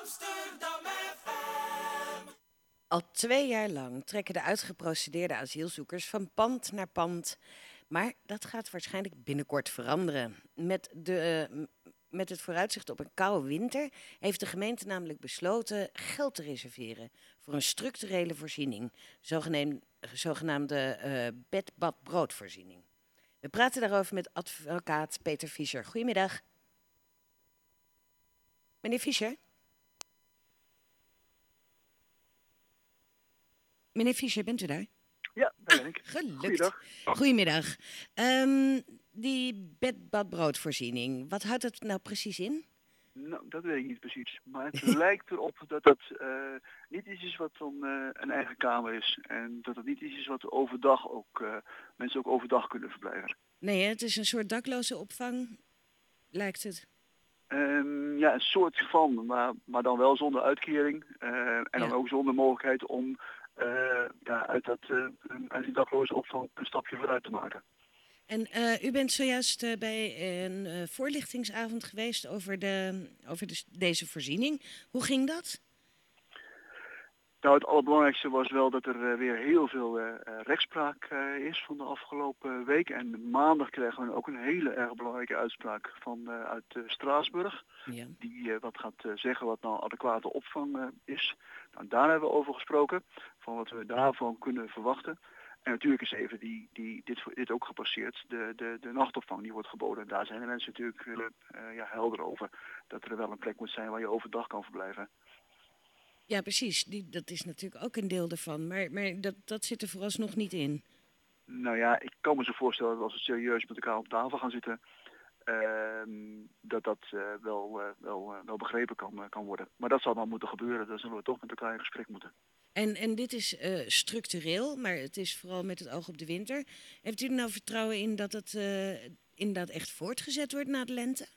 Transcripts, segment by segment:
Amsterdam FM. Al 2 jaar lang trekken de uitgeprocedeerde asielzoekers van pand naar pand. Maar dat gaat waarschijnlijk binnenkort veranderen. Met het vooruitzicht op een koude winter heeft de gemeente namelijk besloten geld te reserveren voor een structurele voorziening, zogenaamde bed-bad-broodvoorziening. We praten daarover met advocaat Peter Fischer. Goedemiddag. Meneer Fischer? Meneer Fischer, bent u daar? Ja, daar ben ik. Gelukt. Goeiedag. Goedemiddag. Die bed-bad-broodvoorziening, wat houdt dat nou precies in? Nou, dat weet ik niet precies. Maar het lijkt erop dat dat niet iets is wat dan een eigen kamer is. En dat het niet iets is wat overdag ook mensen ook overdag kunnen verblijven. Nee, hè? Het is een soort dakloze opvang, lijkt het. Ja, een soort van, maar dan wel zonder uitkering. En dan Ja. ook zonder mogelijkheid om uit die dakloze opvang een stapje vooruit te maken. En u bent zojuist bij een voorlichtingsavond geweest over deze voorziening. Hoe ging dat? Nou, het allerbelangrijkste was wel dat er weer heel veel rechtspraak is van de afgelopen week. En maandag krijgen we ook een hele erg belangrijke uitspraak uit Straatsburg. Ja. Die wat gaat zeggen wat nou adequate opvang is. Nou, daar hebben we over gesproken, van wat we daarvan kunnen verwachten. En natuurlijk is even dit ook gepasseerd. De nachtopvang die wordt geboden. En daar zijn de mensen natuurlijk helder over. Dat er wel een plek moet zijn waar je overdag kan verblijven. Ja, precies. Dat is natuurlijk ook een deel ervan. Maar dat zit er vooralsnog niet in. Nou ja, ik kan me zo voorstellen dat als we serieus met elkaar op tafel gaan zitten, dat wel begrepen kan worden. Maar dat zal dan moeten gebeuren. Dan zullen we toch met elkaar in gesprek moeten. En dit is structureel, maar het is vooral met het oog op de winter. Heeft u er nou vertrouwen in dat het inderdaad echt voortgezet wordt na de lente?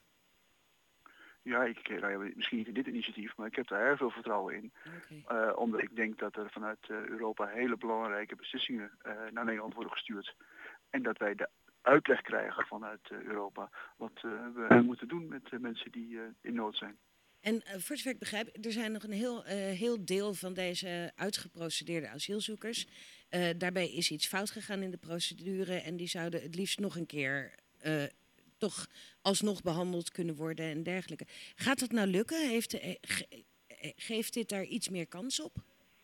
Ja, misschien niet in dit initiatief, maar ik heb daar erg veel vertrouwen in. Okay. Omdat ik denk dat er vanuit Europa hele belangrijke beslissingen naar Nederland worden gestuurd. En dat wij de uitleg krijgen vanuit Europa wat we moeten doen met mensen die in nood zijn. En voor zover ik begrijp, er zijn nog een heel deel van deze uitgeprocedeerde asielzoekers. Daarbij is iets fout gegaan in de procedure en die zouden het liefst nog een keer toch alsnog behandeld kunnen worden en dergelijke. Gaat dat nou lukken? Geeft dit daar iets meer kans op?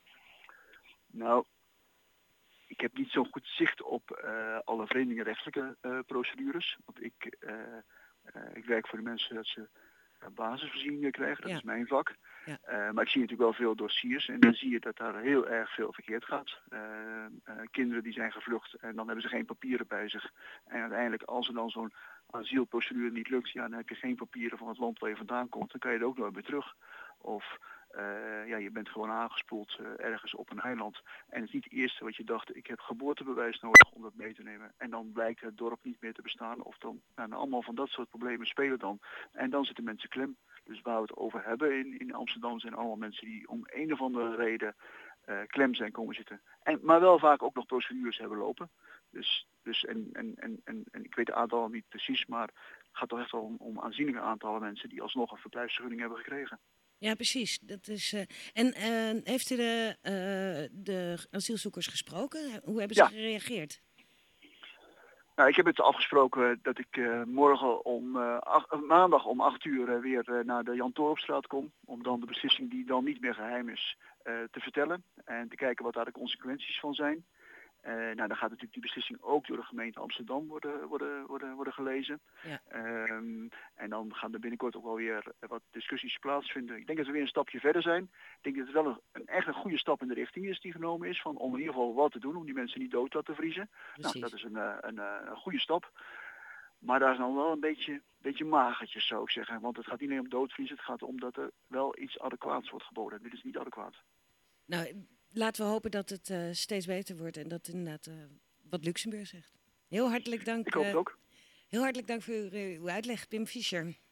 Nou, ik heb niet zo'n goed zicht op alle vreemdelingenrechtelijke procedures. Want ik werk voor de mensen dat ze basisvoorzieningen krijgen, dat is mijn vak. Ja. Maar ik zie natuurlijk wel veel dossiers en dan zie je dat daar heel erg veel verkeerd gaat. Kinderen die zijn gevlucht en dan hebben ze geen papieren bij zich. En uiteindelijk als er dan zo'n asielprocedure niet lukt, ja, dan heb je geen papieren van het land waar je vandaan komt. Dan kan je er ook nooit meer terug. Of je bent gewoon aangespoeld ergens op een eiland. En het is niet het eerste wat je dacht, ik heb geboortebewijs nodig om dat mee te nemen. En dan blijkt het dorp niet meer te bestaan. Of dan, allemaal van dat soort problemen spelen dan. En dan zitten mensen klem. Dus waar we het over hebben in Amsterdam zijn allemaal mensen die om een of andere reden klem zijn komen zitten. Maar wel vaak ook nog procedures hebben lopen. Dus ik weet het aantal niet precies, maar het gaat toch echt wel om aanzienlijke aantallen mensen die alsnog een verblijfsvergunning hebben gekregen. Ja, precies. Dat is, heeft u de asielzoekers gesproken? Hoe hebben ze gereageerd? Nou, ik heb het afgesproken dat ik maandag om 8 uur weer naar de Jan Toorpstraat kom. Om dan de beslissing die dan niet meer geheim is te vertellen. En te kijken wat daar de consequenties van zijn. Dan gaat natuurlijk die beslissing ook door de gemeente Amsterdam worden gelezen. Ja. En dan gaan er binnenkort ook wel weer wat discussies plaatsvinden. Ik denk dat we weer een stapje verder zijn. Ik denk dat het wel echt een goede stap in de richting is die genomen is. Om in ieder geval wat te doen om die mensen niet dood te laten vriezen. Nou, dat is een goede stap. Maar daar is dan wel een beetje magertjes, zou ik zeggen. Want het gaat niet alleen om doodvriezen. Het gaat om dat er wel iets adequaats wordt geboden. Dit is niet adequaat. Nou, laten we hopen dat het steeds beter wordt en dat inderdaad wat Luxemburg zegt. Heel hartelijk dank. Ik hoop het ook. Heel hartelijk dank voor uw uitleg, Pim Fischer.